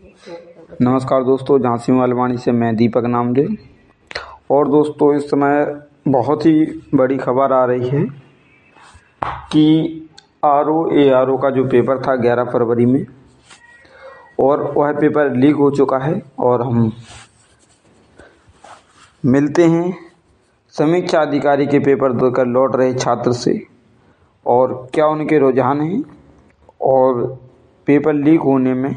नमस्कार दोस्तों, झांसी मालवाणी से मैं दीपक नामदे। और दोस्तों, इस समय बहुत ही बड़ी खबर आ रही है कि ARO का जो पेपर था 11 फरवरी में, और वह पेपर लीक हो चुका है। और हम मिलते हैं समीक्षा अधिकारी के पेपर देकर लौट रहे छात्र से, और क्या उनके रुझान हैं और पेपर लीक होने में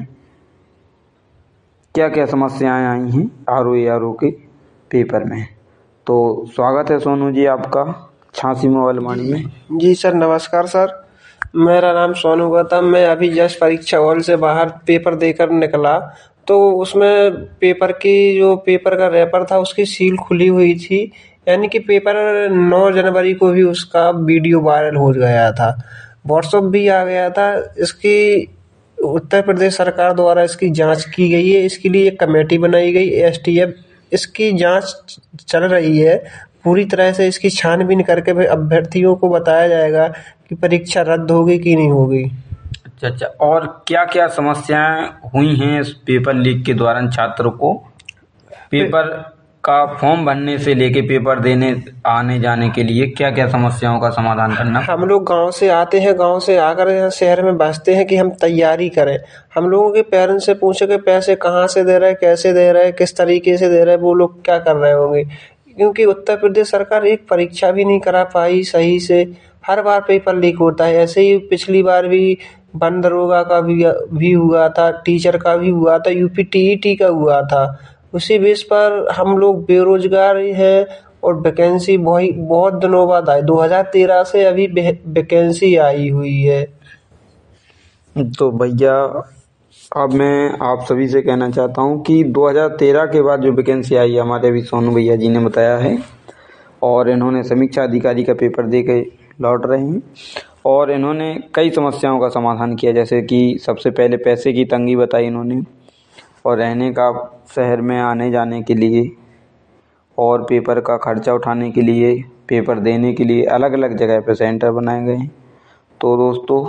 क्या क्या समस्याएं आई हैं ARO के पेपर में। तो स्वागत है सोनू जी आपका झांसी मालवाणी में। जी सर, नमस्कार सर। मेरा नाम सोनू गौतम। मैं अभी जस्ट परीक्षा हॉल से बाहर पेपर देकर निकला, तो उसमें पेपर का रैपर था, उसकी सील खुली हुई थी। यानी कि पेपर 9 जनवरी को भी उसका वीडियो वायरल हो गया था, व्हाट्सएप भी आ गया था। इसकी उत्तर प्रदेश सरकार द्वारा इसकी जांच की गई है। इसके लिए एक कमेटी बनाई गई, STF। इसकी जांच चल रही है। पूरी तरह से इसकी छानबीन करके फिर अभ्यर्थियों को बताया जाएगा कि परीक्षा रद्द होगी कि नहीं होगी। अच्छा, और क्या क्या समस्याएं हुई हैं इस पेपर लीक के दौरान छात्रों को? पेपर का फॉर्म भरने से लेके पेपर देने आने जाने के लिए क्या क्या समस्याओं का समाधान करना? हम लोग गांव से आते हैं, गांव से आकर यहाँ शहर में बसते हैं कि हम तैयारी करें। हम लोगों के पेरेंट्स से पूछे कि पैसे कहाँ से दे रहे हैं, कैसे दे रहे हैं, किस तरीके से दे रहे हैं, वो लोग क्या कर रहे होंगे। क्योंकि उत्तर प्रदेश सरकार एक परीक्षा भी नहीं करा पाई सही से। हर बार पेपर लीक होता है। ऐसे ही पिछली बार भी वन दरोगा का भी हुआ था, टीचर का भी हुआ था, UP TET का हुआ था। उसी बेस पर हम लोग बेरोजगार हैं और वैकेंसी बहुत दिनों बाद आई। 2013 से अभी वैकेंसी आई हुई है। तो भैया, अब मैं आप सभी से कहना चाहता हूँ कि 2013 के बाद जो वैकेंसी आई है, हमारे अभी सोनू भैया जी ने बताया है, और इन्होंने समीक्षा अधिकारी का पेपर दे के लौट रहे हैं, और इन्होंने कई समस्याओं का समाधान किया। जैसे कि सबसे पहले पैसे की तंगी बताई इन्होंने, और रहने का शहर में आने जाने के लिए, और पेपर का खर्चा उठाने के लिए, पेपर देने के लिए अलग अलग जगह पर सेंटर बनाए गए हैं। तो दोस्तों,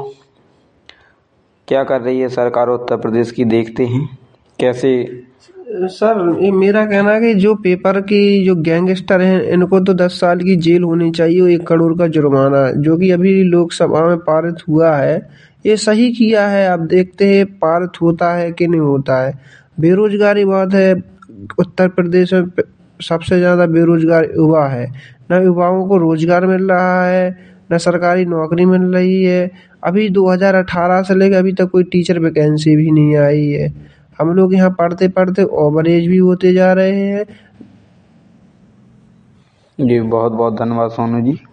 क्या कर रही है सरकार उत्तर प्रदेश की, देखते हैं कैसे। सर, ये मेरा कहना है कि जो पेपर की जो गैंगस्टर हैं, इनको तो 10 साल की जेल होनी चाहिए और 1 करोड़ का जुर्माना, जो कि अभी लोकसभा में पारित हुआ है। ये सही किया है। अब देखते हैं पारित होता है कि नहीं होता है। बेरोजगारी बहुत है उत्तर प्रदेश में। सबसे ज्यादा बेरोजगार युवा है। न युवाओं को रोजगार मिल रहा है, न सरकारी नौकरी मिल रही है। अभी 2018 से लेकर अभी तक कोई टीचर वैकेंसी भी नहीं आई है। हम लोग यहाँ पढ़ते पढ़ते ओवर एज भी होते जा रहे हैं। जी बहुत बहुत धन्यवाद सोनू जी।